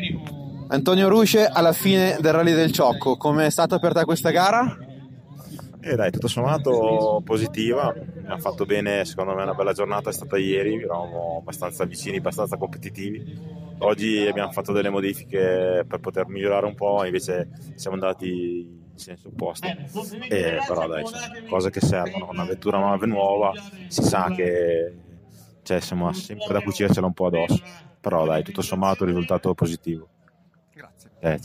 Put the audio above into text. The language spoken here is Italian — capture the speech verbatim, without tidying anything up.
Antonio Rusce, alla fine del Rally del Ciocco, come è stata per te questa gara? E eh dai, tutto sommato positiva, abbiamo fatto bene, secondo me una bella giornata è stata ieri, eravamo abbastanza vicini, abbastanza competitivi. Oggi abbiamo fatto delle modifiche per poter migliorare un po', invece siamo andati in senso opposto. E però dai, sono cose che servono, una vettura nuova, si sa che cioè, siamo sempre da cucircela un po' addosso, però dai, tutto sommato il risultato positivo. Grazie. Eh,